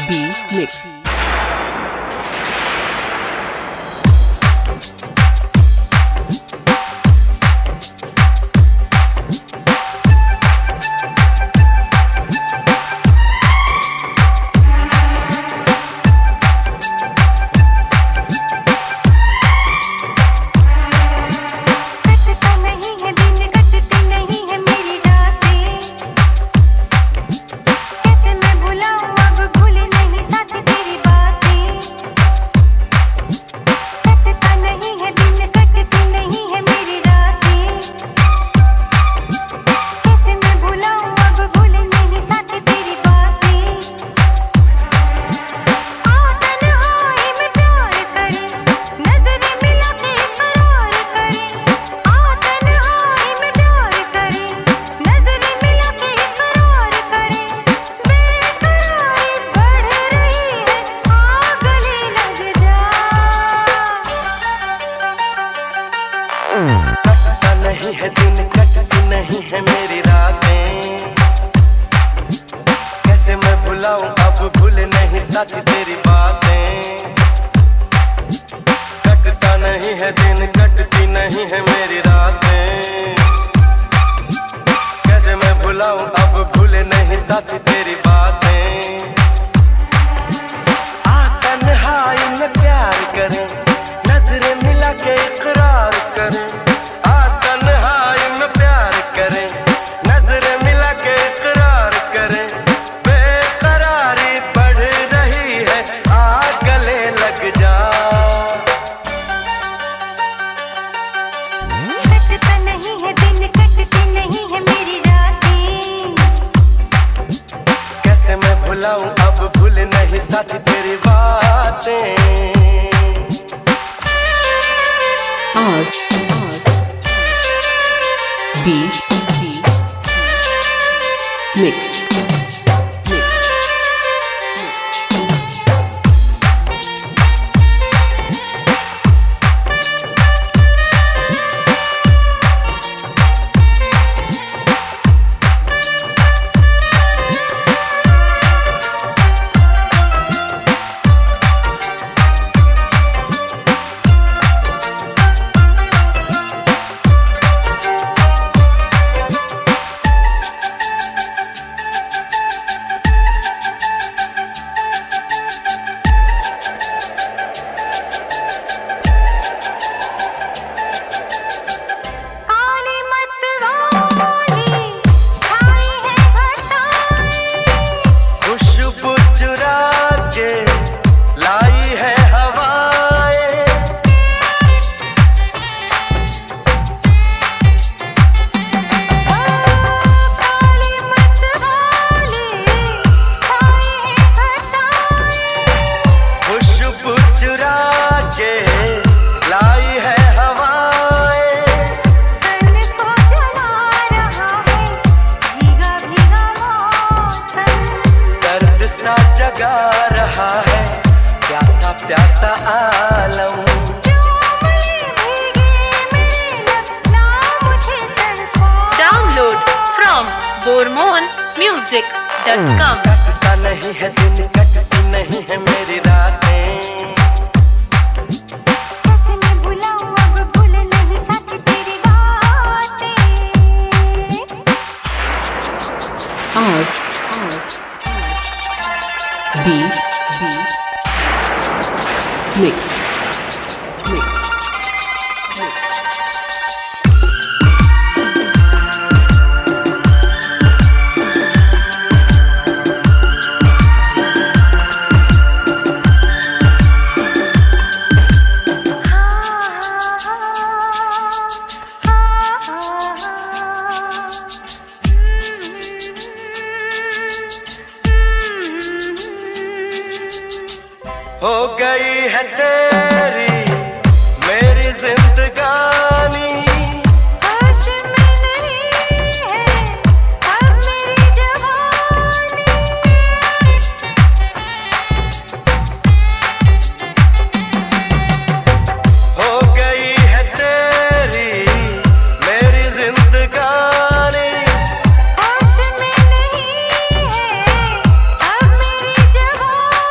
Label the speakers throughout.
Speaker 1: B Mix.
Speaker 2: कटता नहीं है दिन, कटती नहीं है मेरी रातें। कैसे मैं भुलाऊं, अब भूल नहीं साथी तेरी बातें। कटता नहीं है दिन, कटती नहीं है मेरी रातें। कैसे मैं भुलाऊं, अब भूल नहीं साथी तेरी बातें। तन्हाई में प्यार करें, नजरें मिला के इकरार करें। तन्हाई में प्यार करें, नजरें मिला के इकरार करें। बेकरारी बढ़ रही है, आ गले लग जा।
Speaker 3: कटता नहीं है दिन, कटती नहीं है मेरी रातें।
Speaker 2: कैसे मैं भुलाऊं, अब भूल नहीं साथी तेरी बातें।
Speaker 1: B Mix.
Speaker 2: जगा रहा है प्यासा प्यासा आलम।
Speaker 4: Download from bormonmusic.com.
Speaker 2: कटता नहीं है दिन, कटती नहीं है मेरी रातें।
Speaker 3: कैसे मैं भुलाऊं, अब भूल नहीं साथी तेरी बातें।
Speaker 1: B Mix.
Speaker 2: हो गई है तेरी मेरी जिंदगानी।
Speaker 3: होश में नहीं है अब मेरी जवानी।
Speaker 2: हो गई है तेरी मेरी जिंदगानी।
Speaker 3: होश में नहीं है अब मेरी जवानी।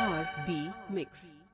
Speaker 1: RB Mix.